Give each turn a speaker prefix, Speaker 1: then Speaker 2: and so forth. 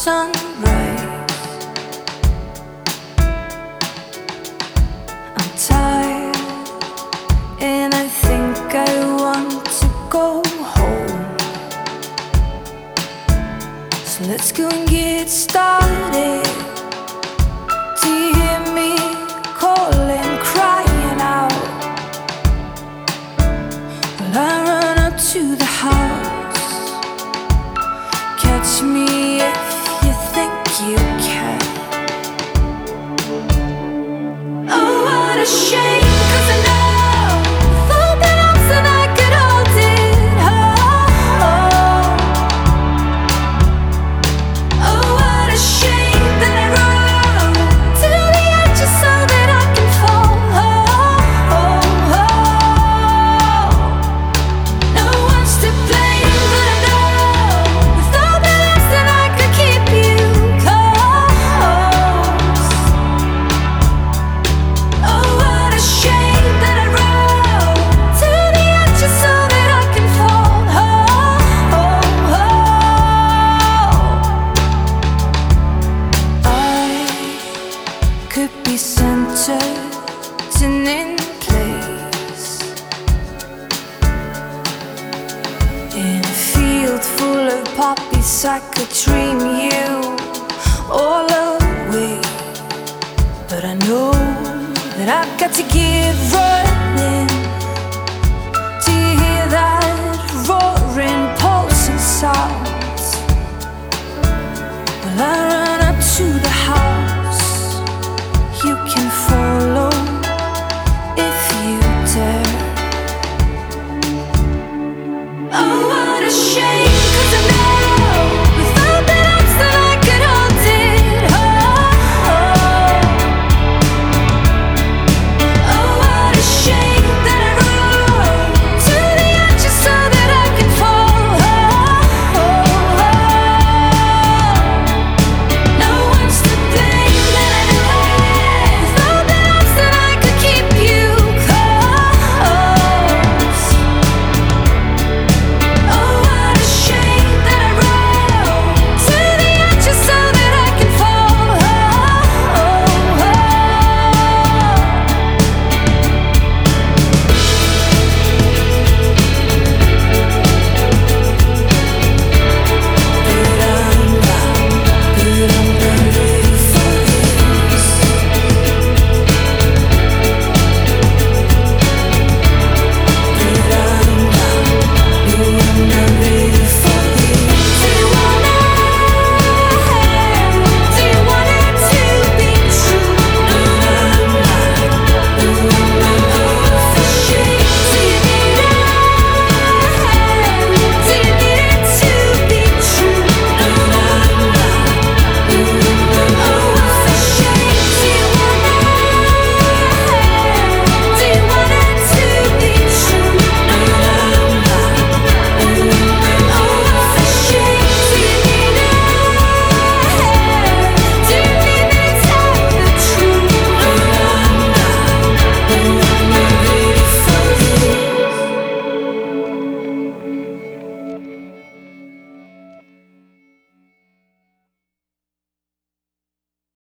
Speaker 1: sunrise. I'm tired and I think I want to go home. So let's go and get started. Do you hear me calling, crying out? Well, I run up to the house. Catch me if you think you can. Oh, what a shame, 'cause I know with open arms that I could hold it. Oh, what a shame that I rode to the edge just so that I can fall. No one's to blame, but I know with open arms that I could keep you close. Oh, what a shame that I rode to the edge just so that I can fall. I could be centered and in place in a field full of poppies. I could dream you all away, but I know that I've got to get running. Do you hear that roaring, pulsing sound? Well, I run up to the house. You can follow if you dare. Oh,